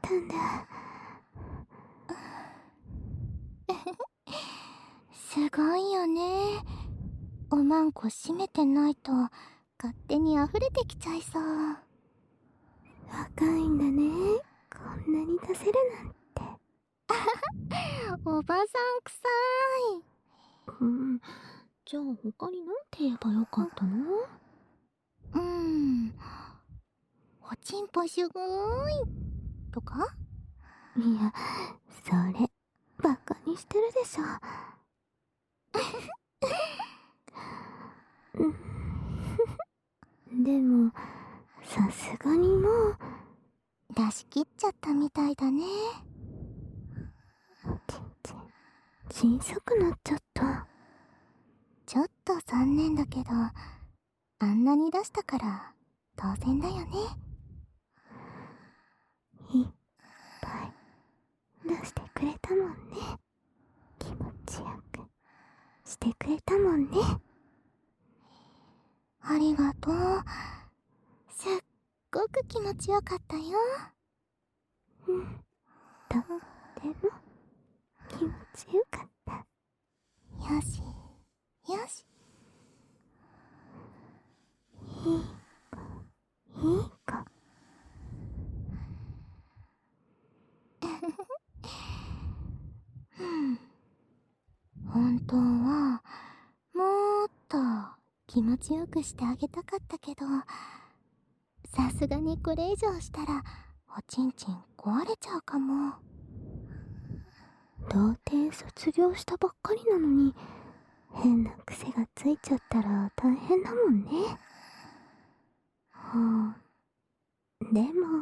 たんだ。 すごいよね。おまんこ閉めてないと勝手に溢れてきちゃいそう。 若いんだね。こんなに出せるなんて。 おばさんくさい。 じゃあ他になんて言えばよかったの？ おちんぽすごーいとか？ いや、それバカにしてるでしょ。でもさすがにもう出し切っちゃったみたいだね。 小さくなっちゃった。 ちょっと残念だけど、あんなに出したから当然だよね。 いっぱい出してくれたもんね。気持ちよくしてくれたもんね。 ありがとう。すっごく気持ちよかったよ。 とっても気持ちよかった。 よしよし。 いい子。 本当はもっと気持ちよくしてあげたかったけど、さすがにこれ以上したらおちんちん壊れちゃうかも。 童貞卒業したばっかりなのに変な癖がついちゃったら大変だもんね。でも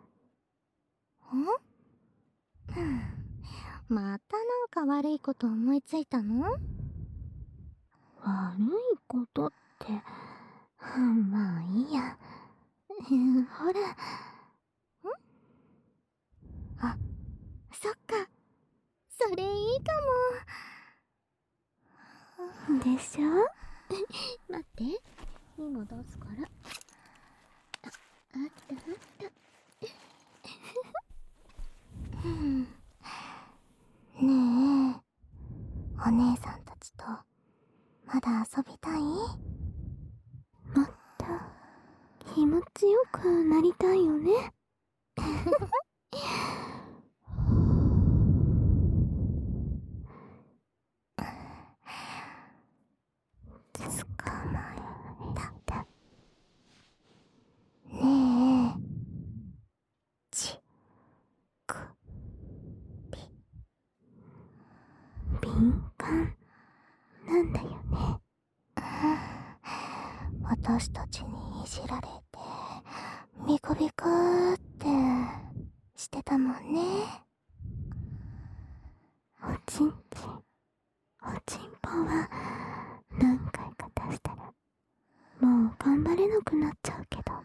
またなんか悪いこと思いついたの？ 悪いことって、まあいいや。ほら。 あ、そっか。それいいかも。でしょ？ 待って、今出すから。あったあった。ねえ、お姉さんたちとまだ遊びたい？ もっと気持ちよくなりたいよね。捕まえた。 ねえ、ちくび敏感なんだよね。 私たちにいじられてビクビクってしてたもんね。 おちんぽは何回か出したらもう頑張れなくなっちゃうけど、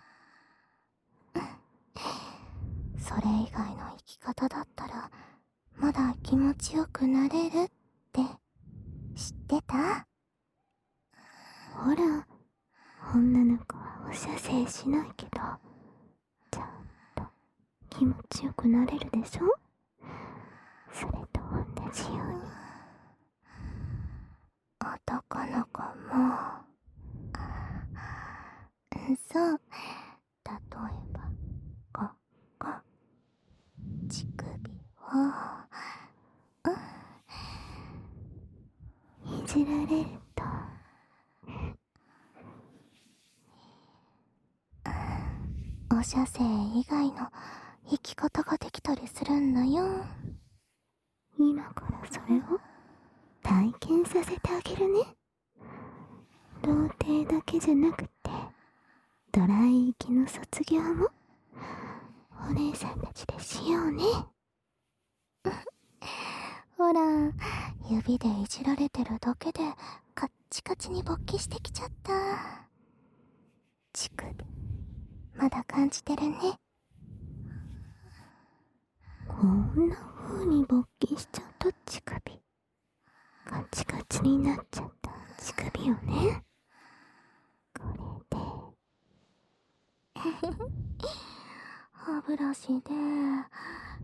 それ以外の生き方だったらまだ気持ちよくなれるって知ってた？ ほら、女の子はお射精しないけどちゃんと気持ちよくなれるでしょ。それと同じように男の子もそう、例えばここ乳首をいじられるとお射精以外の生き方ができたりするんだよ。 今からそれを体験させてあげるね。童貞だけじゃなくてドライ行きの卒業もお姉さんたちでしようね。 ほら、指でいじられてるだけでカッチカチに勃起してきちゃった。乳首まだ感じてるね。 こんな風に勃起しちゃった乳首、カチカチになっちゃった乳首をね。これで歯ブラシで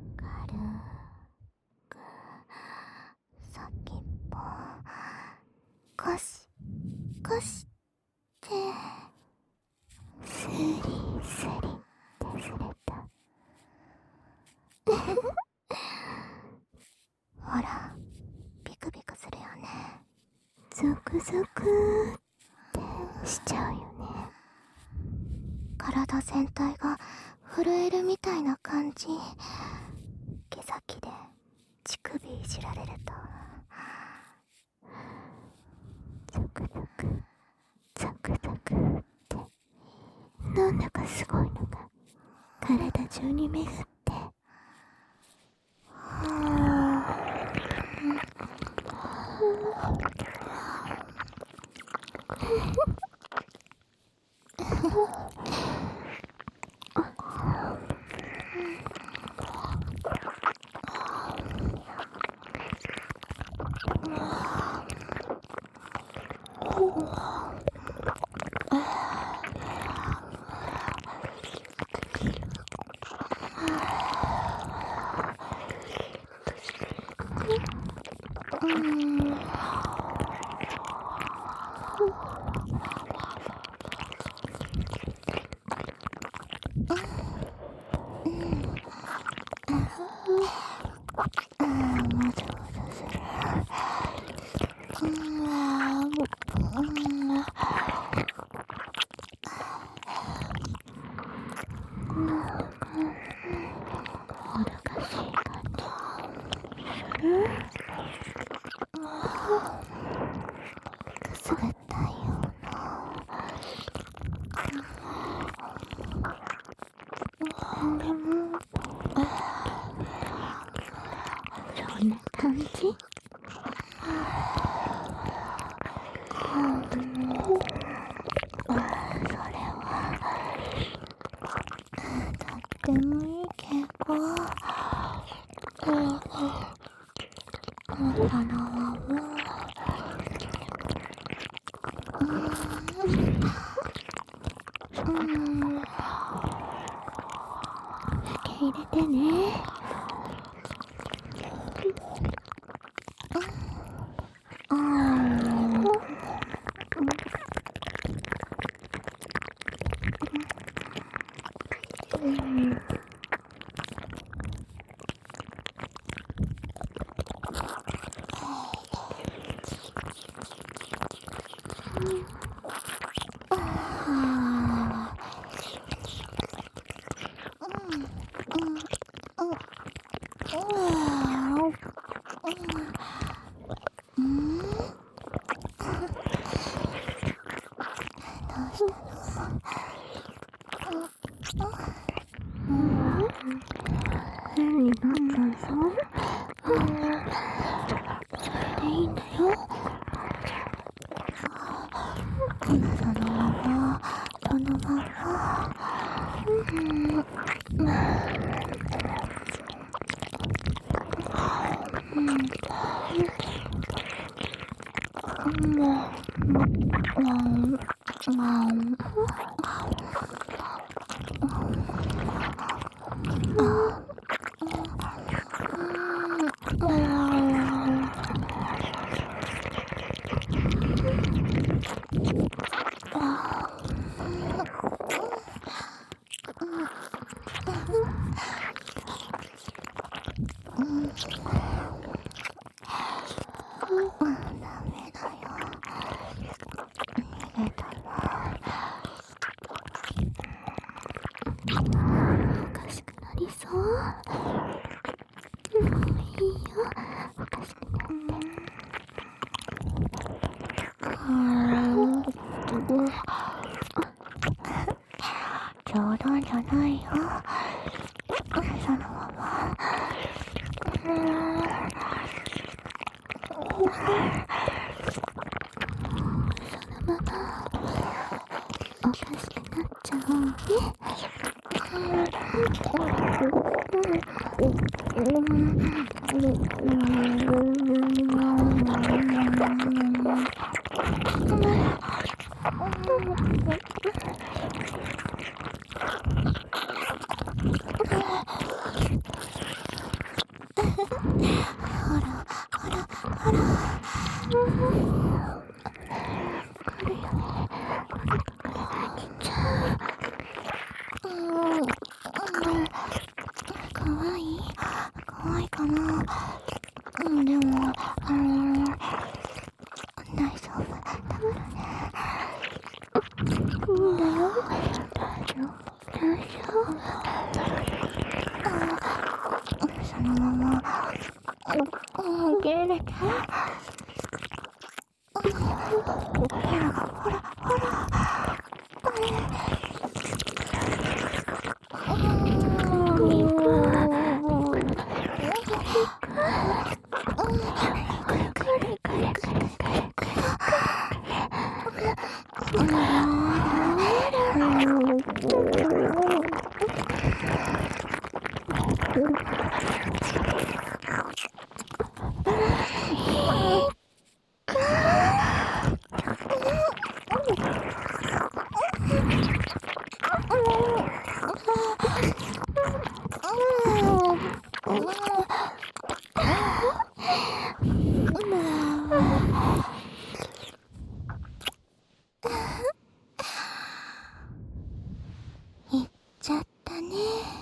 ゴシゴシってスリスリってすれた。 ほらビクビクするよね。 ゾクゾクってしちゃうよね。 体全体が震えるみたいな感じ。毛先で乳首いじられるとゾクゾクゾクゾクってなんだかすごいのが体中に巡って、 くすぐったいよでもそんな感じ。 でもいいけど、そのまま受け入れてね。何になったの？それでいいんだよ。 そのままそのままおかしくなりそう。もういいよ、おかしくなって。 冗談じゃないよ。そのままそのままおかしくなっちゃおうね。 かるよね。 かわいいかわいいかな。でも大丈夫だからね。 いいんだよ。大丈夫。 そのまま受け入れて。ほら行っちゃったね。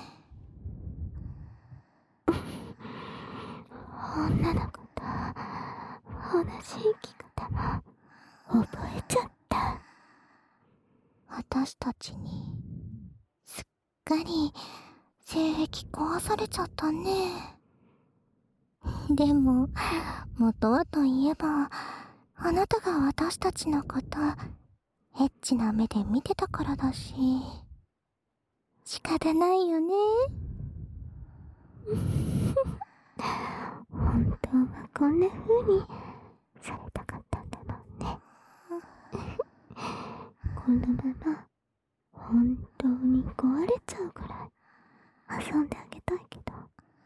女の子と同じ生き方も覚えちゃった。 私たちにすっかり性癖壊されちゃったね。でも元はといえば、あなたが私たちのことエッチな目で見てたからだし、仕方ないよね。 本当はこんな風にされたかったんだもんね。このまま本当に壊れちゃうくらい遊んであげたいけど。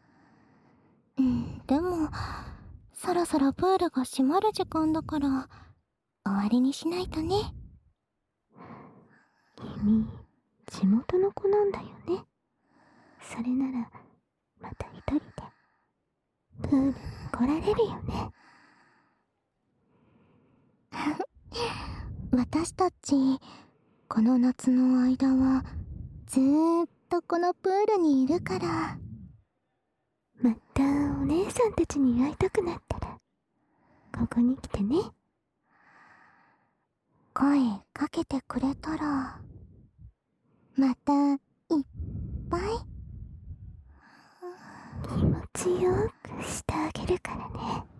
でもそろそろプールが閉まる時間だから終わりにしないとね。 君、地元の子なんだよね。それならまた一人でプールに来られるよね。 私たちこの夏の間はずーっとこのプールにいるから。 またお姉さんたちに会いたくなったらここに来てね。 声かけてくれたらまたいっぱい気持ちよくしてあげるからね。